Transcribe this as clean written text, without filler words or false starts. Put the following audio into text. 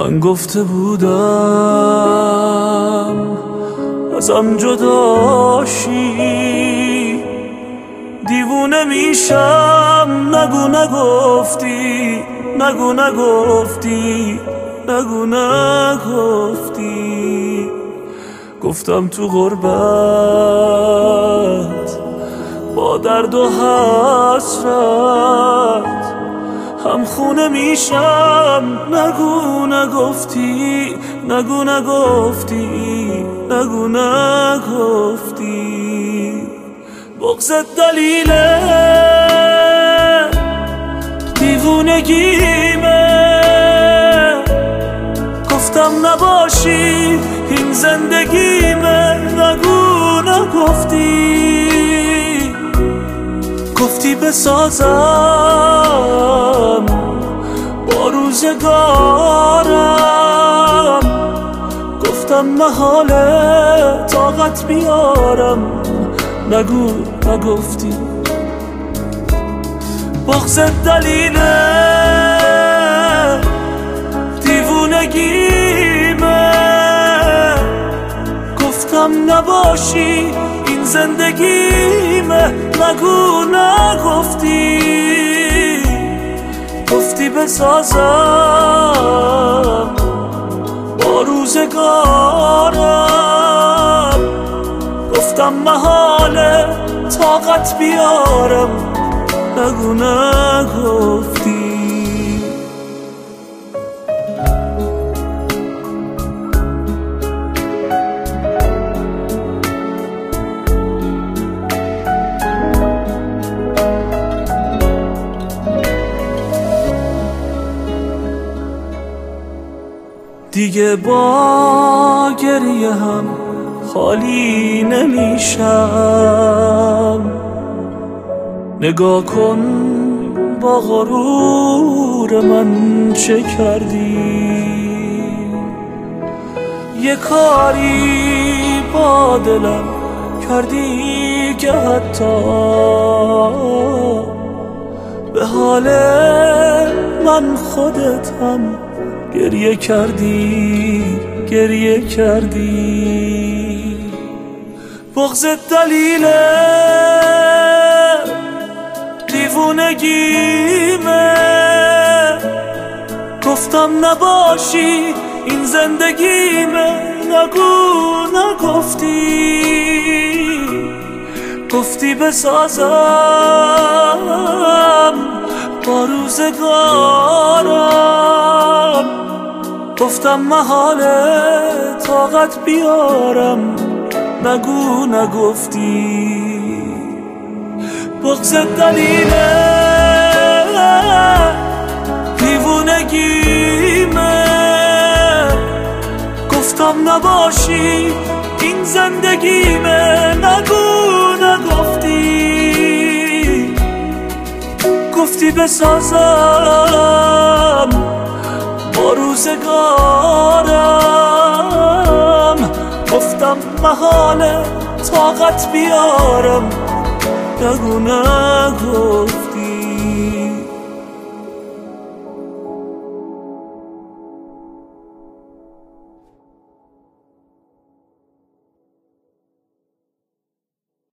من گفته بودم ازم جداشی، دیوونه میشم. نگو نگفتی، نگو نگفتی، نگو نگفتی. گفتم تو غربت با درد و حسرت هم خونه میشم. نگو نگفتی، نگو نگفتی، نگو نگفتی. بغضت دلیله دیوونگیمه. گفتم نباشی این زندگیمه. نگو نگفتی، گفتی بسازم با روزگارم. گفتم محاله طاقت بیارم. نگو نگفتی. بغضت دلیله دیوونگیمه. گفتم نباشی این زندگیمه. نگو نگفتی، گفتی بسازم با روزگارم. گفتم محاله طاقت بیارم. نگو نگفتی. دیگه با گریه هم خالی نمیشم. نگاه کن با غرور من چه کردی. یه کاری با دلم کردی که حتی به حال من خودت هم گریه کردی، گریه کردی. بغضت دلیله دیوونگیمه. گفتم نباشی این زندگیمه. نگو نگفتی، گفتی بسازم با روزگارم. گفتم محاله طاقت بیارم. نگو نگفتی. بغضت دلیله دیوونگیمه. گفتم نباشی این زندگیمه. نگو نگفتی، گفتی بسازم با روزگارم. گفتم محاله طاقت بیارم. نگو نگو